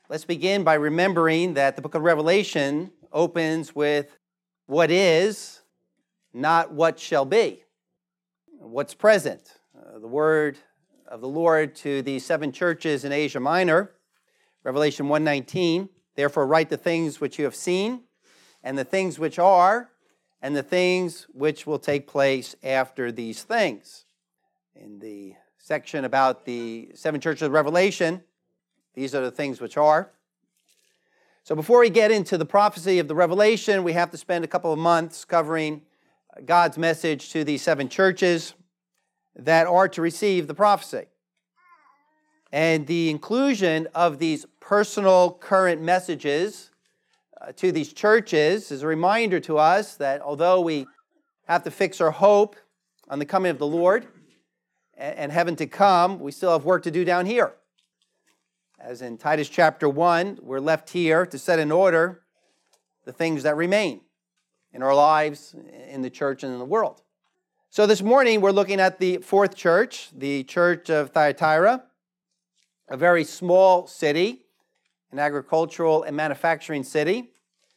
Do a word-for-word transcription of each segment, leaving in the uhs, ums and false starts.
Let's begin by remembering that the book of Revelation opens with what is, not what shall be. What's present. Uh, the word of the Lord to the seven churches in Asia Minor, Revelation one nineteen, therefore write the things which you have seen, and the things which are, and the things which will take place after these things. In the section about the seven churches of Revelation, these are the things which are. So before we get into the prophecy of the Revelation, we have to spend a couple of months covering God's message to these seven churches that are to receive the prophecy. And the inclusion of these personal current messages uh, to these churches is a reminder to us that although we have to fix our hope on the coming of the Lord and, and heaven to come, we still have work to do down here. As in Titus chapter one, we're left here to set in order the things that remain in our lives, in the church, and in the world. So this morning, we're looking at the fourth church, the church of Thyatira, a very small city, an agricultural and manufacturing city.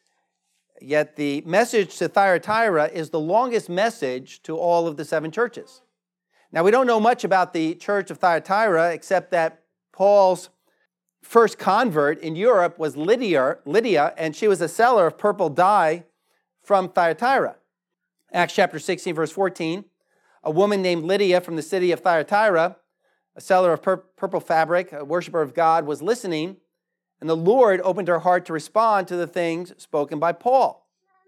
Yet the message to Thyatira is the longest message to all of the seven churches. Now, we don't know much about the church of Thyatira, except that Paul's first convert in Europe was Lydia, Lydia, and she was a seller of purple dye from Thyatira. Acts chapter sixteen, verse fourteen, a woman named Lydia from the city of Thyatira, a seller of pur- purple fabric, a worshiper of God, was listening, and the Lord opened her heart to respond to the things spoken by Paul.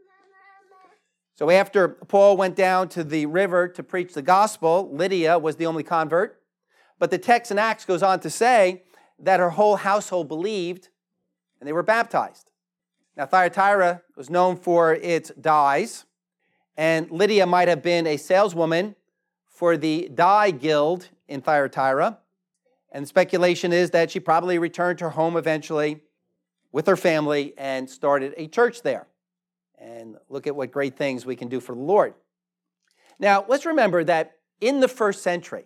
So after Paul went down to the river to preach the gospel, Lydia was the only convert, but the text in Acts goes on to say that her whole household believed, and they were baptized. Now, Thyatira was known for its dyes, and Lydia might have been a saleswoman for the dye guild in Thyatira, and speculation is that she probably returned to her home eventually with her family and started a church there. And look at what great things we can do for the Lord. Now, let's remember that in the first century,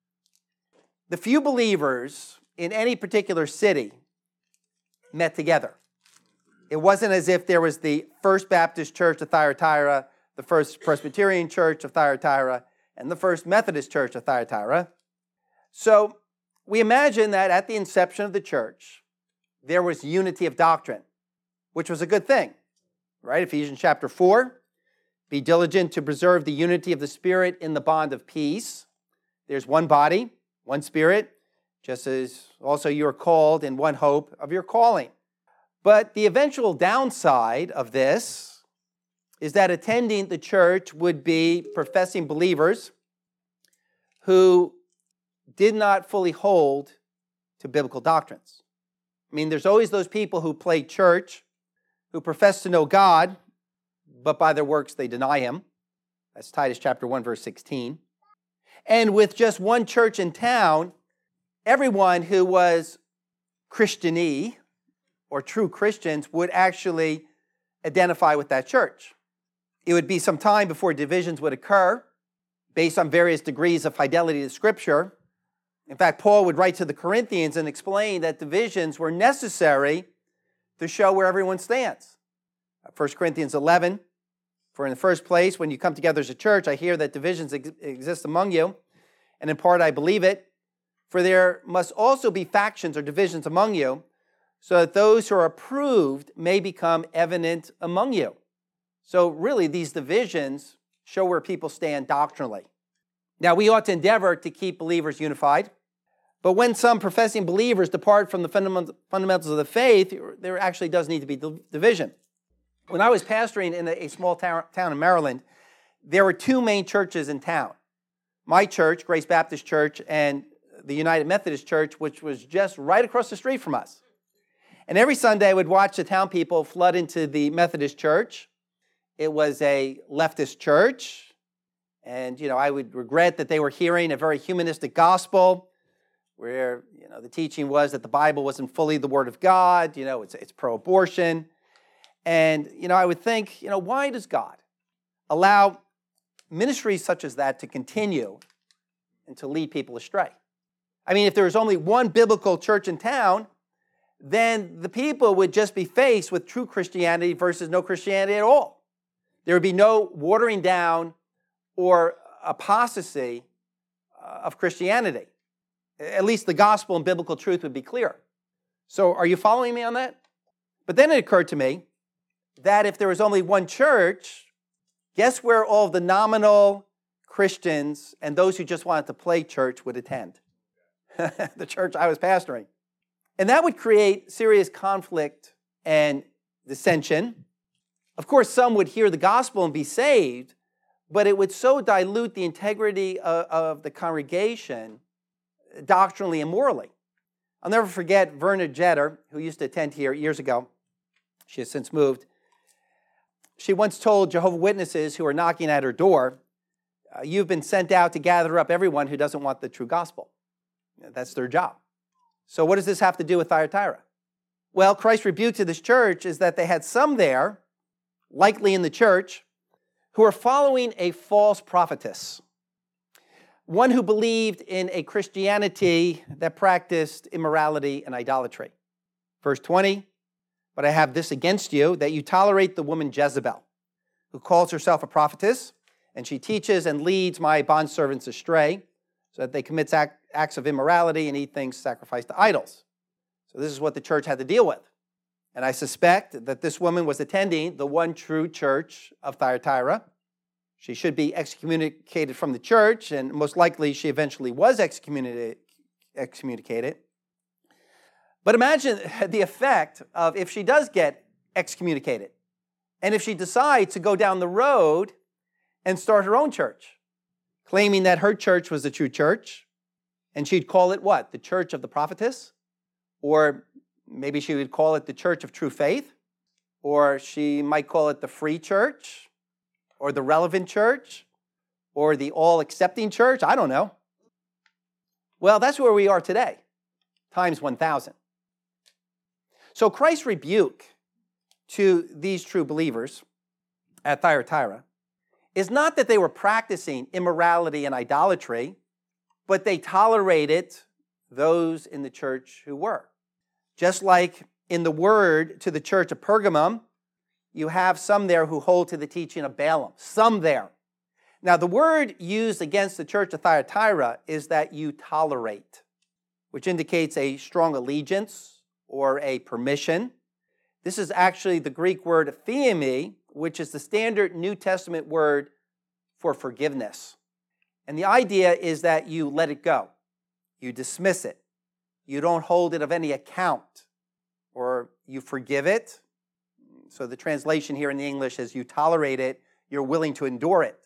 the few believers in any particular city met together. It wasn't as if there was the First Baptist Church of Thyatira, the First Presbyterian Church of Thyatira, and the First Methodist Church of Thyatira. So we imagine that at the inception of the church, there was unity of doctrine, which was a good thing, right? Ephesians chapter four, be diligent to preserve the unity of the Spirit in the bond of peace. There's one body, one Spirit, just as also you are called in one hope of your calling. But the eventual downside of this is that attending the church would be professing believers who did not fully hold to biblical doctrines. I mean, there's always those people who play church, who profess to know God, but by their works they deny Him. That's Titus chapter one, verse sixteen. And with just one church in town, everyone who was Christian-y, or true Christians, would actually identify with that church. It would be some time before divisions would occur based on various degrees of fidelity to Scripture. In fact, Paul would write to the Corinthians and explain that divisions were necessary to show where everyone stands. First Corinthians eleven, for in the first place, when you come together as a church, I hear that divisions ex- exist among you, and in part I believe it, for there must also be factions or divisions among you, so that those who are approved may become evident among you. So really, these divisions show where people stand doctrinally. Now, we ought to endeavor to keep believers unified, but when some professing believers depart from the fundamentals of the faith, there actually does need to be division. When I was pastoring in a small town in Maryland, there were two main churches in town. My church, Grace Baptist Church, and the United Methodist Church, which was just right across the street from us. And every Sunday, I would watch the town people flood into the Methodist church. It was a leftist church. And, you know, I would regret that they were hearing a very humanistic gospel where, you know, the teaching was that the Bible wasn't fully the Word of God. You know, it's, it's pro-abortion. And, you know, I would think, you know, why does God allow ministries such as that to continue and to lead people astray? I mean, if there was only one biblical church in town, then the people would just be faced with true Christianity versus no Christianity at all. There would be no watering down or apostasy of Christianity. At least the gospel and biblical truth would be clear. So are you following me on that? But then it occurred to me that if there was only one church, guess where all of the nominal Christians and those who just wanted to play church would attend? The church I was pastoring. And that would create serious conflict and dissension. Of course, some would hear the gospel and be saved, but it would so dilute the integrity of, of the congregation doctrinally and morally. I'll never forget Verna Jeter, who used to attend here years ago. She has since moved. She once told Jehovah's Witnesses who are knocking at her door, uh, you've been sent out to gather up everyone who doesn't want the true gospel. That's their job. So what does this have to do with Thyatira? Well, Christ's rebuke to this church is that they had some there, likely in the church, who are following a false prophetess, one who believed in a Christianity that practiced immorality and idolatry. Verse twenty, but I have this against you, that you tolerate the woman Jezebel, who calls herself a prophetess, and she teaches and leads my bondservants astray, so that they commit acts of immorality and eat things sacrificed to idols. So this is what the church had to deal with. And I suspect that this woman was attending the one true church of Thyatira. She should be excommunicated from the church, and most likely she eventually was excommunicated. But imagine the effect of if she does get excommunicated, and if she decides to go down the road and start her own church, claiming that her church was the true church, and she'd call it what? The Church of the Prophetess? Or maybe she would call it the Church of True Faith, or she might call it the Free Church, or the Relevant Church, or the All-Accepting Church. I don't know. Well, that's where we are today, times one thousand. So Christ's rebuke to these true believers at Thyatira is not that they were practicing immorality and idolatry, but they tolerated those in the church who were. Just like in the word to the church of Pergamum, you have some there who hold to the teaching of Balaam. Some there. Now, the word used against the church of Thyatira is that you tolerate, which indicates a strong allegiance or a permission. This is actually the Greek word theemi, which is the standard New Testament word for forgiveness. And the idea is that you let it go. You dismiss it. You don't hold it of any account, or you forgive it. So the translation here in the English is you tolerate it, you're willing to endure it.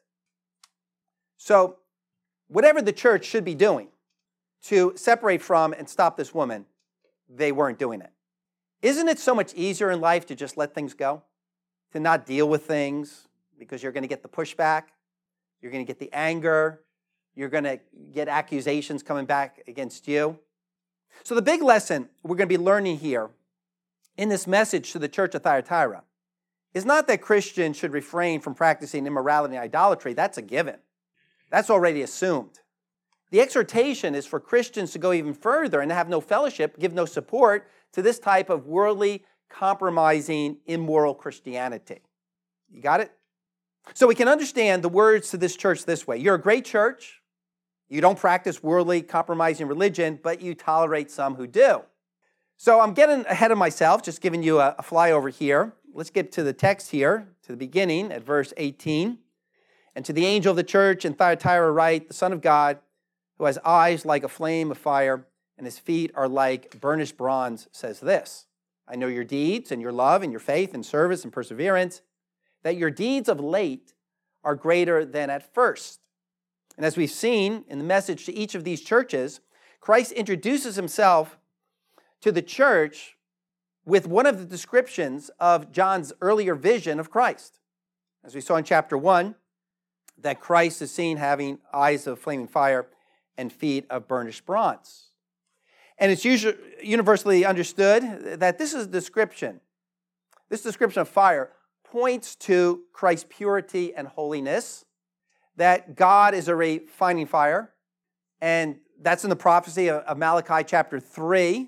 So whatever the church should be doing to separate from and stop this woman, they weren't doing it. Isn't it so much easier in life to just let things go? To not deal with things because you're going to get the pushback, you're going to get the anger, you're going to get accusations coming back against you. So the big lesson we're going to be learning here in this message to the church of Thyatira is not that Christians should refrain from practicing immorality and idolatry. That's a given. That's already assumed. The exhortation is for Christians to go even further and have no fellowship, give no support to this type of worldly, compromising, immoral Christianity. You got it? So we can understand the words to this church this way. You're a great church. You don't practice worldly, compromising religion, but you tolerate some who do. So I'm getting ahead of myself, just giving you a, a flyover here. Let's get to the text here, to the beginning at verse eighteen. And to the angel of the church in Thyatira write, the Son of God, who has eyes like a flame of fire, and his feet are like burnished bronze, says this: I know your deeds and your love and your faith and service and perseverance, that your deeds of late are greater than at first. And as we've seen in the message to each of these churches, Christ introduces himself to the church with one of the descriptions of John's earlier vision of Christ. As we saw in chapter one, that Christ is seen having eyes of flaming fire and feet of burnished bronze. And it's usually universally understood that this is a description. This description of fire points to Christ's purity and holiness, that God is a refining fire, and that's in the prophecy of Malachi chapter three,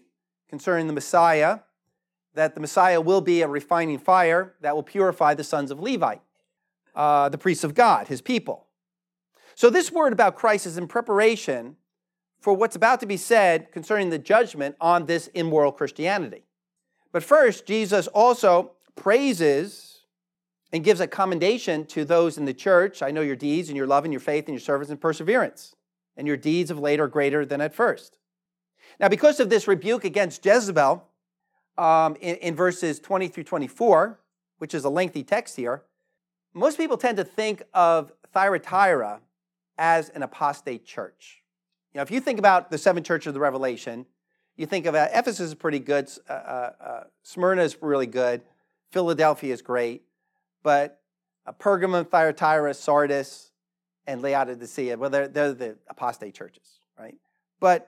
concerning the Messiah, that the Messiah will be a refining fire that will purify the sons of Levi, uh, the priests of God, his people. So this word about Christ is in preparation for what's about to be said concerning the judgment on this immoral Christianity. But first, Jesus also praises and gives a commendation to those in the church. I know your deeds and your love and your faith and your service and perseverance, and your deeds of late are greater than at first. Now, because of this rebuke against Jezebel um, in, in verses twenty through twenty-four, which is a lengthy text here, most people tend to think of Thyatira as an apostate church. You know, if you think about the seven churches of the Revelation, you think of uh, Ephesus is pretty good, uh, uh, Smyrna is really good, Philadelphia is great, but uh, Pergamum, Thyatira, Sardis, and Laodicea, well, they're, they're the apostate churches, right? But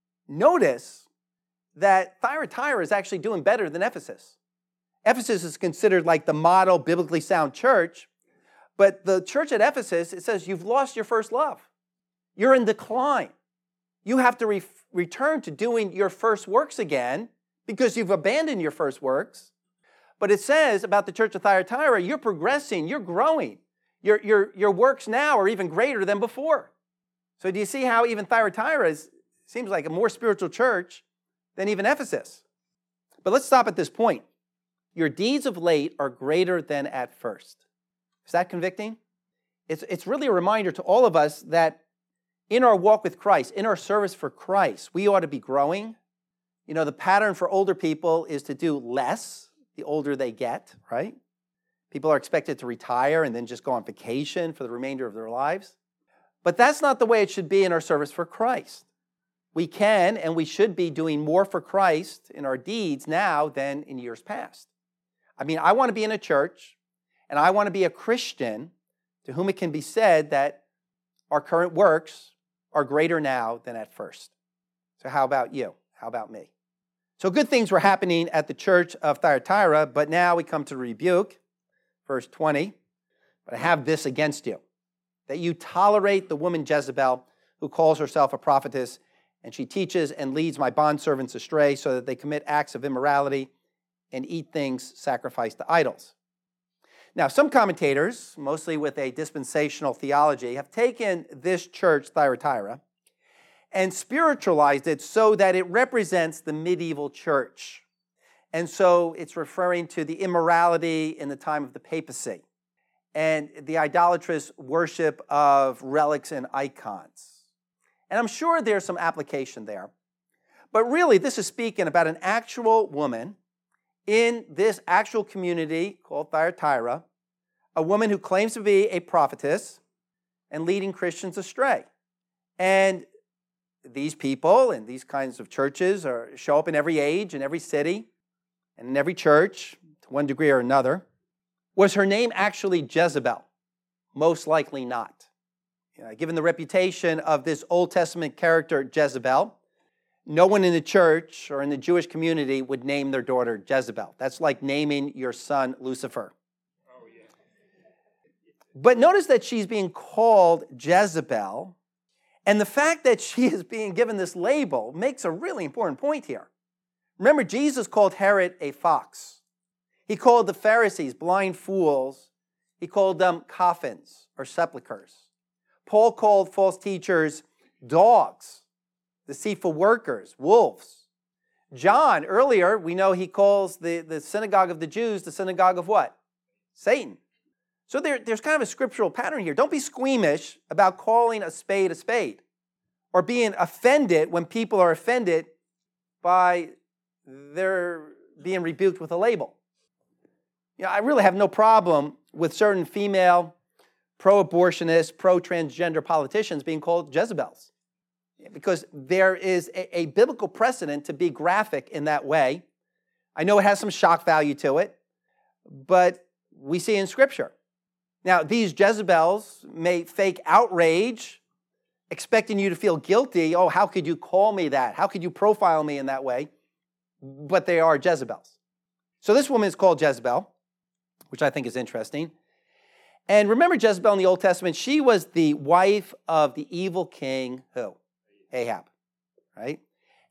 notice that Thyatira is actually doing better than Ephesus. Ephesus is considered like the model, biblically sound church, but the church at Ephesus, it says you've lost your first love. You're in decline. You have to re- return to doing your first works again because you've abandoned your first works. But it says about the church of Thyatira, you're progressing, you're growing. Your, your, your works now are even greater than before. So do you see how even Thyatira is, seems like a more spiritual church than even Ephesus? But let's stop at this point. Your deeds of late are greater than at first. Is that convicting? It's, it's really a reminder to all of us that in our walk with Christ, in our service for Christ, we ought to be growing. You know, the pattern for older people is to do less the older they get, right? People are expected to retire and then just go on vacation for the remainder of their lives. But that's not the way it should be in our service for Christ. We can and we should be doing more for Christ in our deeds now than in years past. I mean, I want to be in a church and I want to be a Christian to whom it can be said that our current works are greater now than at first. So how about you? How about me? So good things were happening at the church of Thyatira, but now we come to rebuke. Verse twenty, but I have this against you, that you tolerate the woman Jezebel, who calls herself a prophetess, and she teaches and leads my bondservants astray so that they commit acts of immorality and eat things sacrificed to idols. Now, some commentators, mostly with a dispensational theology, have taken this church, Thyatira, and spiritualized it so that it represents the medieval church. And so it's referring to the immorality in the time of the papacy and the idolatrous worship of relics and icons. And I'm sure there's some application there. But really, this is speaking about an actual woman in this actual community called Thyatira, a woman who claims to be a prophetess and leading Christians astray. And these people and these kinds of churches are, show up in every age, in every city, and in every church, to one degree or another. Was her name actually Jezebel? Most likely not. You know, given the reputation of this Old Testament character, Jezebel, no one in the church or in the Jewish community would name their daughter Jezebel. That's like naming your son Lucifer. Oh, yeah. But notice that she's being called Jezebel, and the fact that she is being given this label makes a really important point here. Remember, Jesus called Herod a fox. He called the Pharisees blind fools. He called them coffins or sepulchres. Paul called false teachers dogs, deceitful workers, wolves. John, earlier, we know he calls the, the synagogue of the Jews the synagogue of what? Satan. So there, there's kind of a scriptural pattern here. Don't be squeamish about calling a spade a spade or being offended when people are offended by their being rebuked with a label. You know, I really have no problem with certain female pro-abortionist, pro-transgender politicians being called Jezebels, because there is a, a biblical precedent to be graphic in that way. I know it has some shock value to it, but we see in Scripture. Now, these Jezebels may fake outrage, expecting you to feel guilty. Oh, how could you call me that? How could you profile me in that way? But they are Jezebels. So this woman is called Jezebel, which I think is interesting. And remember Jezebel in the Old Testament, she was the wife of the evil king, who? Ahab, right?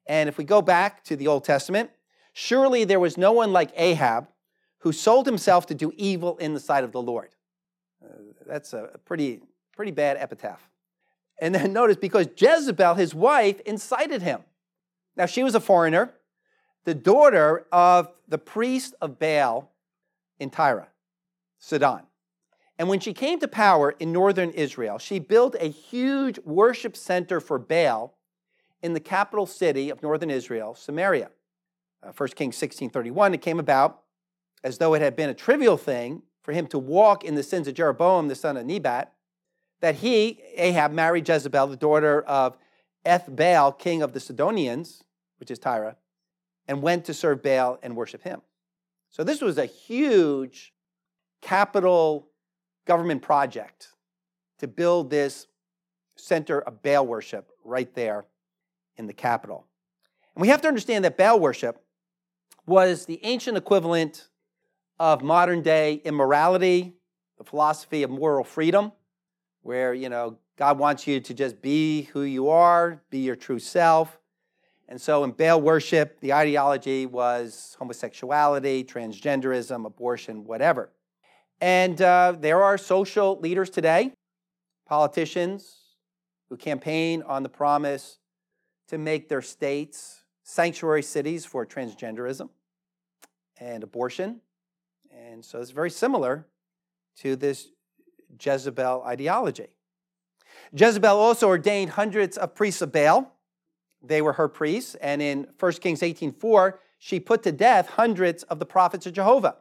And if we go back to the Old Testament, surely there was no one like Ahab who sold himself to do evil in the sight of the Lord. Uh, that's a pretty, pretty bad epitaph. And then notice, because Jezebel, his wife, incited him. Now, she was a foreigner, the daughter of the priest of Baal in Tyre, Sidon. And when she came to power in northern Israel, she built a huge worship center for Baal in the capital city of northern Israel, Samaria. Uh, First Kings sixteen thirty-one, it came about as though it had been a trivial thing for him to walk in the sins of Jeroboam, the son of Nebat, that he, Ahab, married Jezebel, the daughter of Ethbaal, king of the Sidonians, which is Tyre, and went to serve Baal and worship him. So this was a huge capital government project to build this center of Baal worship right there in the capital. And we have to understand that Baal worship was the ancient equivalent of modern day immorality, the philosophy of moral freedom, where, you know, God wants you to just be who you are, be your true self. And so in Baal worship, the ideology was homosexuality, transgenderism, abortion, whatever. And uh, there are social leaders today, politicians, who campaign on the promise to make their states sanctuary cities for transgenderism and abortion. And so it's very similar to this Jezebel ideology. Jezebel also ordained hundreds of priests of Baal. They were her priests. And in First Kings eighteen four, she put to death hundreds of the prophets of Jehovah,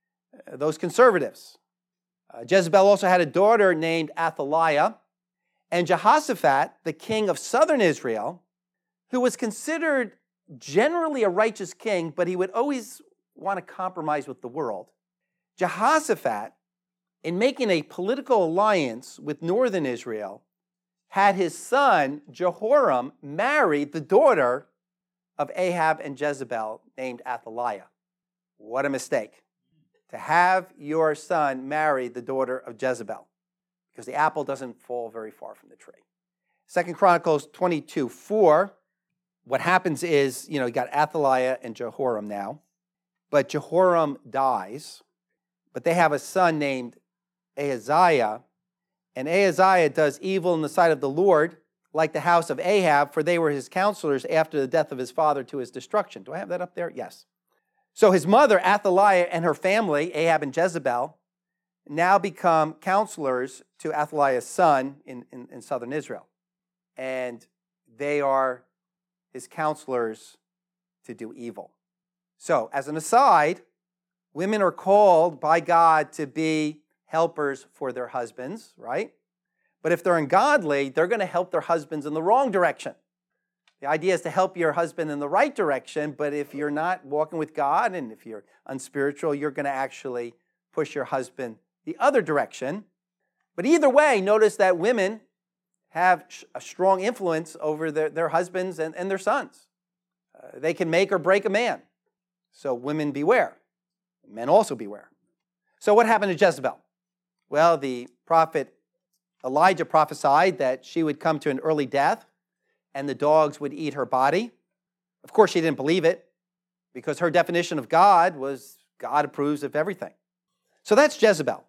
those conservatives. Uh, Jezebel also had a daughter named Athaliah. And Jehoshaphat, the king of southern Israel, who was considered generally a righteous king, but he would always want to compromise with the world. Jehoshaphat, in making a political alliance with northern Israel, had his son Jehoram marry the daughter of Ahab and Jezebel named Athaliah. What a mistake, to have your son marry the daughter of Jezebel, because the apple doesn't fall very far from the tree. Second Chronicles twenty-two four, what happens is, you know, you got Athaliah and Jehoram now, but Jehoram dies, but they have a son named Ahaziah, and Ahaziah does evil in the sight of the Lord, like the house of Ahab, for they were his counselors after the death of his father to his destruction. Do I have that up there? Yes. So his mother, Athaliah, and her family, Ahab and Jezebel, now become counselors to Athaliah's son in, in, in southern Israel. And they are his counselors to do evil. So, as an aside, women are called by God to be helpers for their husbands, right? But if they're ungodly, they're going to help their husbands in the wrong direction. The idea is to help your husband in the right direction, but if you're not walking with God and if you're unspiritual, you're going to actually push your husband the other direction. But either way, notice that women have a strong influence over their, their husbands and, and their sons. Uh, they can make or break a man. So women beware. Men also beware. So what happened to Jezebel? Well, the prophet Elijah prophesied that she would come to an early death and the dogs would eat her body. Of course, she didn't believe it because her definition of God was God approves of everything. So that's Jezebel.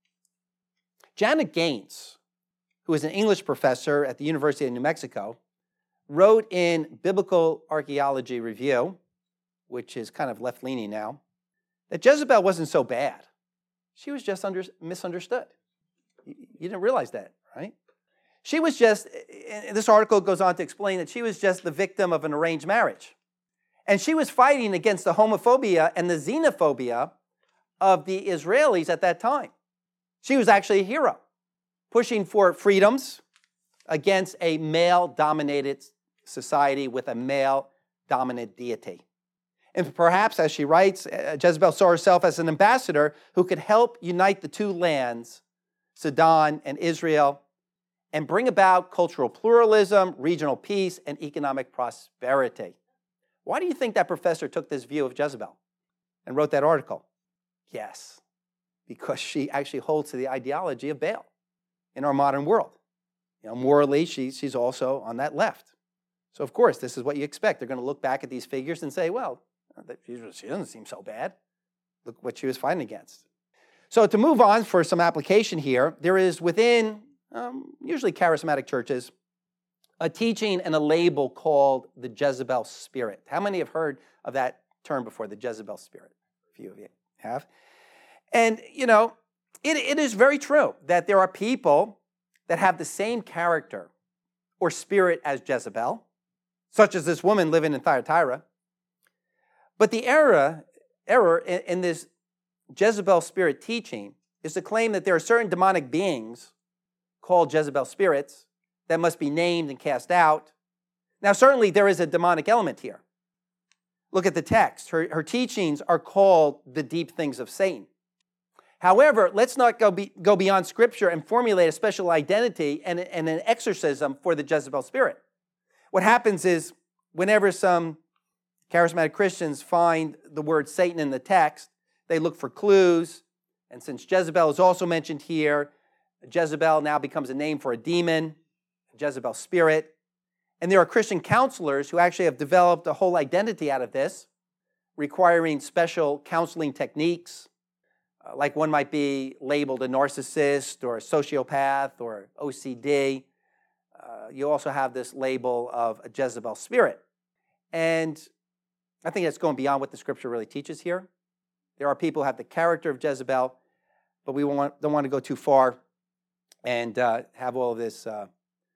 Janet Gaines, who is an English professor at the University of New Mexico, wrote in Biblical Archaeology Review, which is kind of left-leaning now, that Jezebel wasn't so bad. She was just under, misunderstood. You, you didn't realize that, right? She was just, this article goes on to explain that she was just the victim of an arranged marriage. And she was fighting against the homophobia and the xenophobia of the Israelis at that time. She was actually a hero, pushing for freedoms against a male-dominated society with a male-dominant deity. And perhaps, as she writes, Jezebel saw herself as an ambassador who could help unite the two lands, Sidon and Israel, and bring about cultural pluralism, regional peace, and economic prosperity. Why do you think that professor took this view of Jezebel and wrote that article? Yes, because she actually holds to the ideology of Baal in our modern world. You know, morally, she, she's also on that left. So, of course, this is what you expect. They're going to look back at these figures and say, well, she doesn't seem so bad. Look what she was fighting against. So to move on for some application here, there is within, um, usually charismatic churches, a teaching and a label called the Jezebel spirit. How many have heard of that term before, the Jezebel spirit? A few of you have. And, you know, it, it is very true that there are people that have the same character or spirit as Jezebel, such as this woman living in Thyatira. But the error, error in, in this Jezebel spirit teaching is to claim that there are certain demonic beings called Jezebel spirits that must be named and cast out. Now, certainly there is a demonic element here. Look at the text. Her, her teachings are called the deep things of Satan. However, let's not go, be, go beyond Scripture and formulate a special identity and, and an exorcism for the Jezebel spirit. What happens is whenever some charismatic Christians find the word Satan in the text, they look for clues. And since Jezebel is also mentioned here, Jezebel now becomes a name for a demon, a Jezebel spirit. And there are Christian counselors who actually have developed a whole identity out of this, requiring special counseling techniques. Uh, like one might be labeled a narcissist or a sociopath or O C D. Uh, you also have this label of a Jezebel spirit. And I think that's going beyond what the Scripture really teaches here. There are people who have the character of Jezebel, but we want, don't want to go too far and uh, have all of this uh,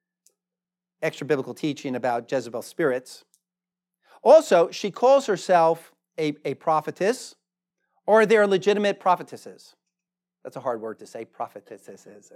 extra biblical teaching about Jezebel spirits. Also, she calls herself a, a prophetess, or they're legitimate prophetesses. That's a hard word to say, prophetesses.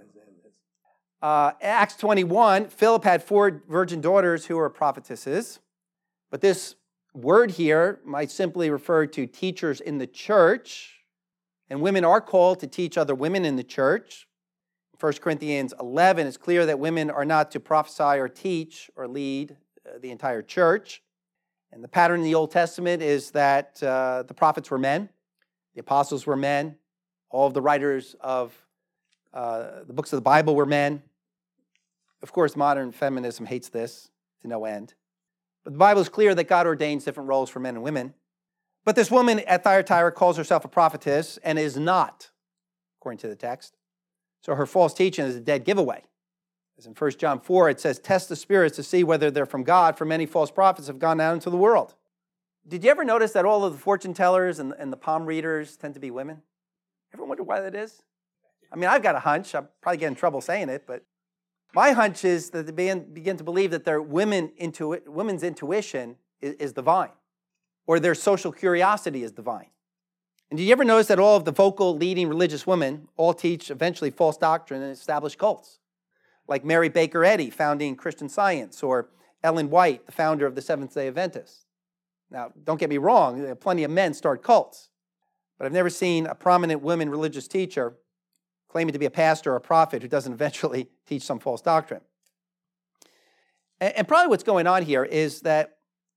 Uh, Acts twenty-one, Philip had four virgin daughters who were prophetesses, but this word here might simply refer to teachers in the church, and women are called to teach other women in the church. In First Corinthians eleven, it's clear that women are not to prophesy or teach or lead uh, the entire church. And the pattern in the Old Testament is that uh, the prophets were men, the apostles were men, all of the writers of uh, the books of the Bible were men. Of course, modern feminism hates this to no end. But the Bible is clear that God ordains different roles for men and women. But this woman at Thyatira calls herself a prophetess and is not, according to the text. So her false teaching is a dead giveaway. As in First John four, it says, test the spirits to see whether they're from God, for many false prophets have gone out into the world. Did you ever notice that all of the fortune tellers and, and the palm readers tend to be women? Ever wonder why that is? I mean, I've got a hunch. I'll probably get in trouble saying it, but my hunch is that they begin, begin to believe that their women intu- women's intuition is, is divine, or their social curiosity is divine. And did you ever notice that all of the vocal leading religious women all teach eventually false doctrine and establish cults? Like Mary Baker Eddy, founding Christian Science, or Ellen White, the founder of the Seventh-day Adventists. Now, don't get me wrong, plenty of men start cults, but I've never seen a prominent women religious teacher claiming to be a pastor or a prophet who doesn't eventually teach some false doctrine. And, and probably what's going on here is that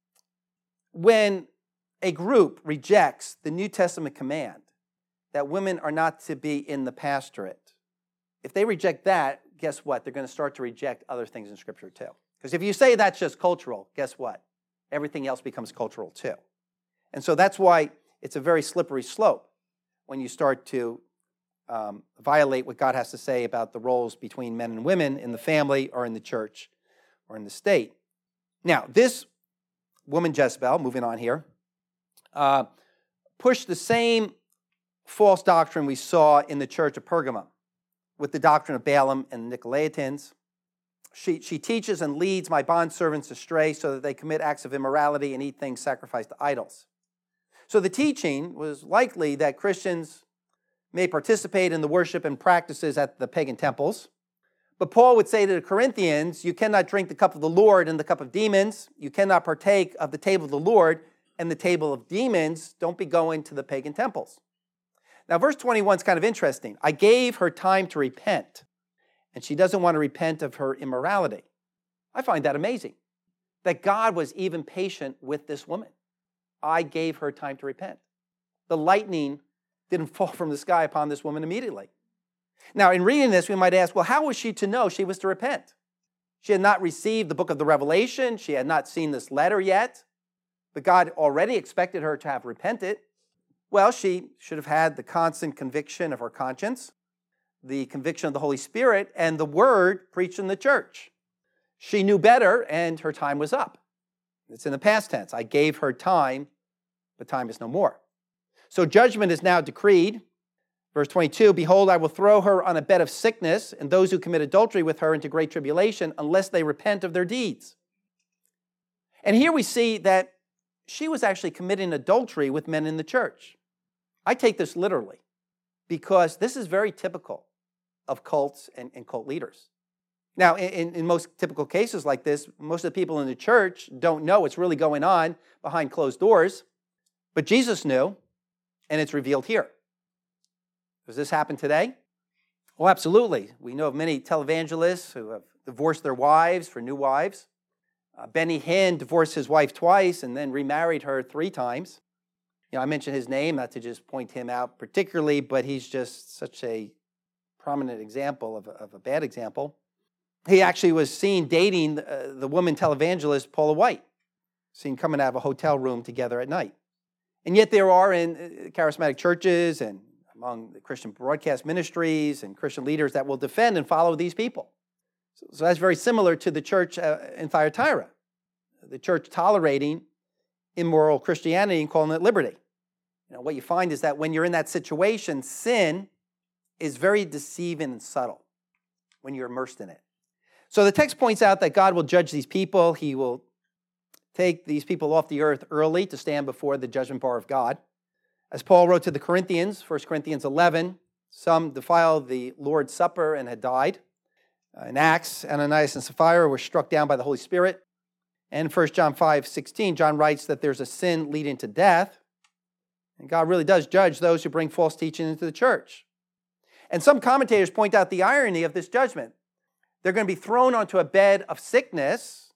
when a group rejects the New Testament command that women are not to be in the pastorate, if they reject that, guess what? They're going to start to reject other things in Scripture too. Because if you say that's just cultural, guess what? Everything else becomes cultural too. And so that's why it's a very slippery slope when you start to um, violate what God has to say about the roles between men and women in the family or in the church or in the state. Now, this woman Jezebel, moving on here, uh, pushed the same false doctrine we saw in the church of Pergamum with the doctrine of Balaam and the Nicolaitans. She, she teaches and leads my bondservants astray so that they commit acts of immorality and eat things sacrificed to idols. So the teaching was likely that Christians may participate in the worship and practices at the pagan temples. But Paul would say to the Corinthians, you cannot drink the cup of the Lord and the cup of demons. You cannot partake of the table of the Lord and the table of demons. Don't be going to the pagan temples. Now, verse twenty-one is kind of interesting. I gave her time to repent, and she doesn't want to repent of her immorality. I find that amazing, that God was even patient with this woman. I gave her time to repent. The lightning didn't fall from the sky upon this woman immediately. Now, in reading this, we might ask, well, how was she to know she was to repent? She had not received the book of the Revelation. She had not seen this letter yet. But God already expected her to have repented. Well, she should have had the constant conviction of her conscience, the conviction of the Holy Spirit, and the word preached in the church. She knew better, and her time was up. It's in the past tense. I gave her time, but time is no more. So judgment is now decreed. Verse twenty-two, behold, I will throw her on a bed of sickness, and those who commit adultery with her into great tribulation, unless they repent of their deeds. And here we see that she was actually committing adultery with men in the church. I take this literally, because this is very typical of cults and, and cult leaders. Now, in, in most typical cases like this, most of the people in the church don't know what's really going on behind closed doors, but Jesus knew, and it's revealed here. Does this happen today? Well, absolutely. We know of many televangelists who have divorced their wives for new wives. Uh, Benny Hinn divorced his wife twice and then remarried her three times. You know, I mentioned his name, not to just point him out particularly, but he's just such a prominent example of a, of a bad example. He actually was seen dating uh, the woman televangelist Paula White, seen coming out of a hotel room together at night. And yet there are in uh, charismatic churches and among the Christian broadcast ministries and Christian leaders that will defend and follow these people. So, so that's very similar to the church uh, in Thyatira, the church tolerating immoral Christianity and calling it liberty. You know, what you find is that when you're in that situation, sin is very deceiving and subtle when you're immersed in it. So the text points out that God will judge these people. He will take these people off the earth early to stand before the judgment bar of God. As Paul wrote to the Corinthians, First Corinthians eleven, some defiled the Lord's Supper and had died. Uh, in Acts, Ananias and Sapphira were struck down by the Holy Spirit. And First John five sixteen, John writes that there's a sin leading to death. And God really does judge those who bring false teaching into the church. And some commentators point out the irony of this judgment. They're going to be thrown onto a bed of sickness,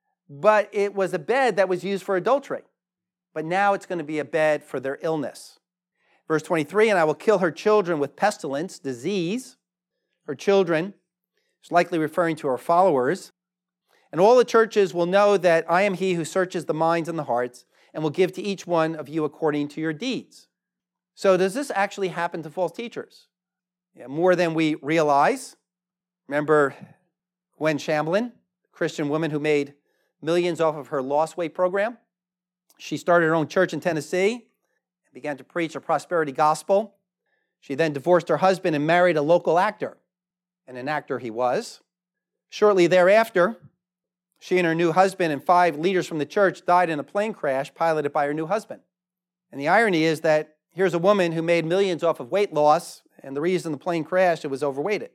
but it was a bed that was used for adultery. But now it's going to be a bed for their illness. Verse twenty-three, and I will kill her children with pestilence, disease. Her children is likely referring to her followers. And all the churches will know that I am he who searches the minds and the hearts and will give to each one of you according to your deeds. So does this actually happen to false teachers? Yeah, more than we realize. Remember Gwen Shamblin, Christian woman who made millions off of her lost weight program? She started her own church in Tennessee and began to preach a prosperity gospel. She then divorced her husband and married a local actor, and an actor he was. Shortly thereafter, she and her new husband and five leaders from the church died in a plane crash piloted by her new husband. And the irony is that here's a woman who made millions off of weight loss, and the reason the plane crashed, it was overweighted.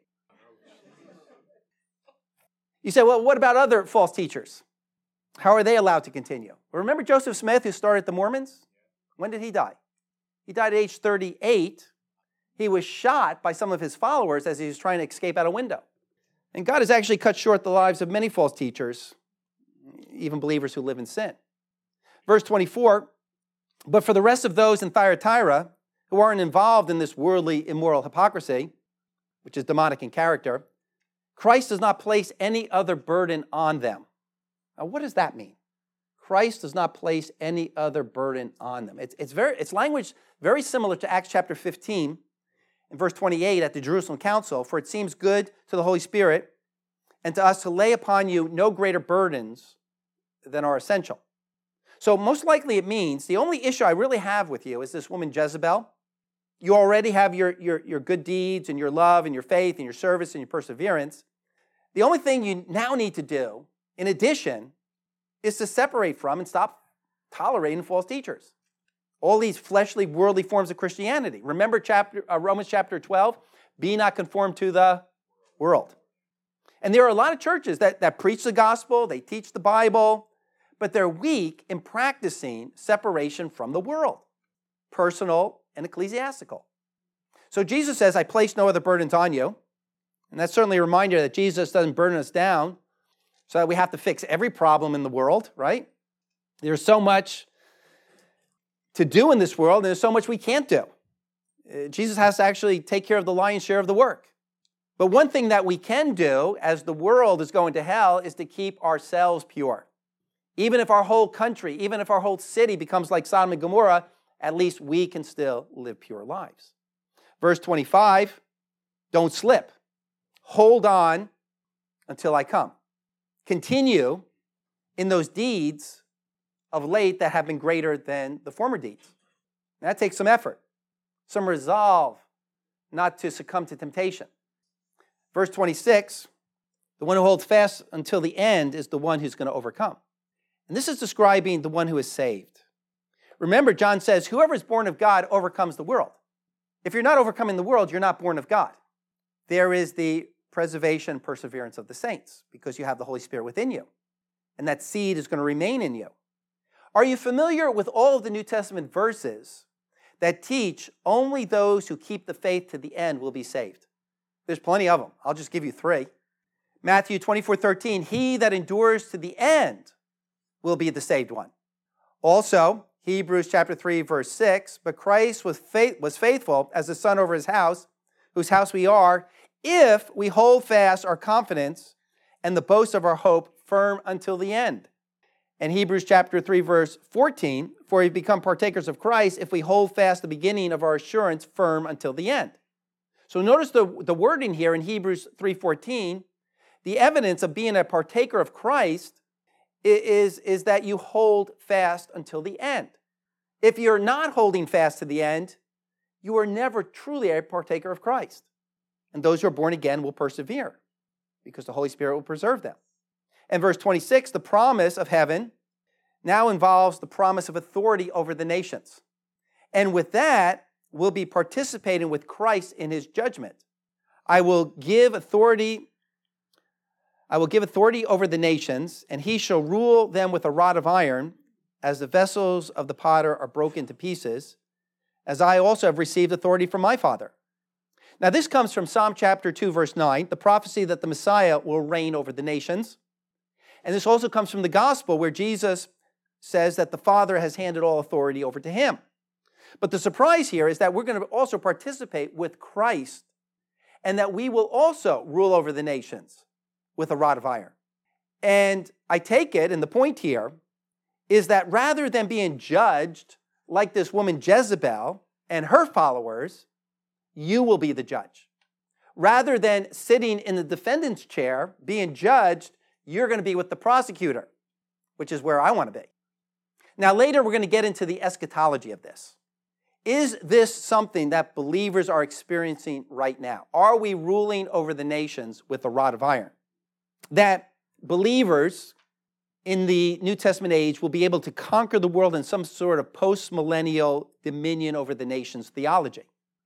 You say, well, what about other false teachers? How are they allowed to continue? Well, remember Joseph Smith, who started the Mormons? When did he die? He died at age thirty-eight. He was shot by some of his followers as he was trying to escape out a window. And God has actually cut short the lives of many false teachers, even believers who live in sin. Verse twenty-four, but for the rest of those in Thyatira who aren't involved in this worldly, immoral hypocrisy, which is demonic in character, Christ does not place any other burden on them. Now, what does that mean? Christ does not place any other burden on them. It's, it's, very, it's language very similar to Acts chapter fifteen, in verse twenty-eight at the Jerusalem Council, for it seems good to the Holy Spirit and to us to lay upon you no greater burdens than are essential. So most likely it means the only issue I really have with you is this woman Jezebel. You already have your, your, your good deeds and your love and your faith and your service and your perseverance. The only thing you now need to do, in addition, is to separate from and stop tolerating false teachers. All these fleshly, worldly forms of Christianity. Remember chapter, uh, Romans chapter twelve? Be not conformed to the world. And there are a lot of churches that, that preach the gospel, they teach the Bible, but they're weak in practicing separation from the world, personal and ecclesiastical. So Jesus says, I place no other burdens on you. And that's certainly a reminder that Jesus doesn't burden us down so that we have to fix every problem in the world, right? There's so much to do in this world, and there's so much we can't do. Uh, Jesus has to actually take care of the lion's share of the work. But one thing that we can do as the world is going to hell is to keep ourselves pure. Even if our whole country, even if our whole city becomes like Sodom and Gomorrah, at least we can still live pure lives. Verse twenty-five, don't slip. Hold on until I come. Continue in those deeds of late that have been greater than the former deeds. And that takes some effort, some resolve not to succumb to temptation. Verse twenty-six, the one who holds fast until the end is the one who's going to overcome. And this is describing the one who is saved. Remember, John says, whoever is born of God overcomes the world. If you're not overcoming the world, you're not born of God. There is the preservation and perseverance of the saints because you have the Holy Spirit within you. And that seed is going to remain in you. Are you familiar with all of the New Testament verses that teach only those who keep the faith to the end will be saved? There's plenty of them. I'll just give you three. Matthew twenty-four thirteen, he that endures to the end will be the saved one. Also, Hebrews chapter three, verse six, but Christ was, faith, was faithful as the son over his house, whose house we are, if we hold fast our confidence and the boast of our hope firm until the end. And Hebrews chapter three, verse fourteen, for we become partakers of Christ if we hold fast the beginning of our assurance firm until the end. So notice the, the wording here in Hebrews three fourteen, the evidence of being a partaker of Christ is, is that you hold fast until the end. If you're not holding fast to the end, you are never truly a partaker of Christ. And those who are born again will persevere because the Holy Spirit will preserve them. And verse twenty-six, the promise of heaven now involves the promise of authority over the nations. And with that, we'll be participating with Christ in his judgment. I will give authority, I will give authority over the nations, and he shall rule them with a rod of iron, as the vessels of the potter are broken to pieces, as I also have received authority from my Father. Now this comes from Psalm chapter two, verse nine, the prophecy that the Messiah will reign over the nations. And this also comes from the gospel where Jesus says that the Father has handed all authority over to him. But the surprise here is that we're going to also participate with Christ and that we will also rule over the nations with a rod of iron. And I take it, and the point here is that rather than being judged like this woman Jezebel and her followers, you will be the judge. Rather than sitting in the defendant's chair being judged, you're going to be with the prosecutor, which is where I want to be. Now later we're going to get into the eschatology of this. Is this something that believers are experiencing right now? Are we ruling over the nations with a rod of iron? That believers in the New Testament age will be able to conquer the world in some sort of post-millennial dominion over the nations theology?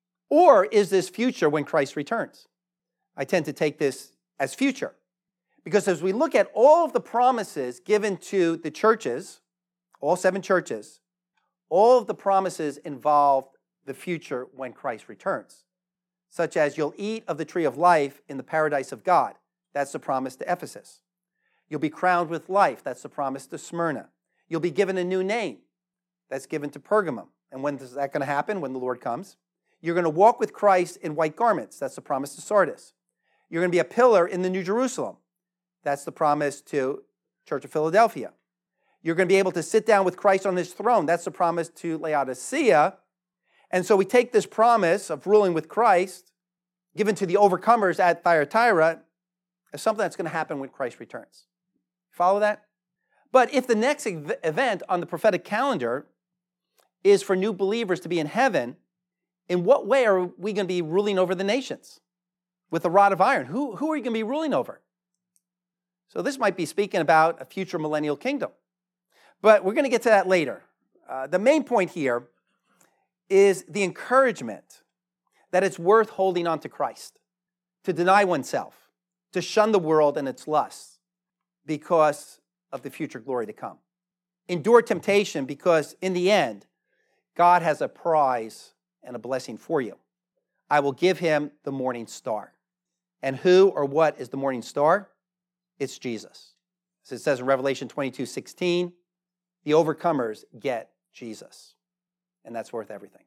Or is this future when Christ returns? I tend to take this as future. Because as we look at all of the promises given to the churches, all seven churches, all of the promises involve the future when Christ returns. Such as you'll eat of the tree of life in the paradise of God. That's the promise to Ephesus. You'll be crowned with life. That's the promise to Smyrna. You'll be given a new name. That's given to Pergamum. And when is that going to happen? When the Lord comes. You're going to walk with Christ in white garments. That's the promise to Sardis. You're going to be a pillar in the New Jerusalem. That's the promise to Church of Philadelphia. You're going to be able to sit down with Christ on his throne. That's the promise to Laodicea. And so we take this promise of ruling with Christ, given to the overcomers at Thyatira, as something that's going to happen when Christ returns. Follow that? But if the next ev- event on the prophetic calendar is for new believers to be in heaven, in what way are we going to be ruling over the nations? With a rod of iron. Who, who are you going to be ruling over? So this might be speaking about a future millennial kingdom. But we're going to get to that later. Uh, the main point here is the encouragement that it's worth holding on to Christ, to deny oneself, to shun the world and its lusts because of the future glory to come. Endure temptation because in the end, God has a prize and a blessing for you. I will give him the morning star. And who or what is the morning star? It's Jesus. As it says in Revelation twenty-two sixteen, the overcomers get Jesus. And that's worth everything.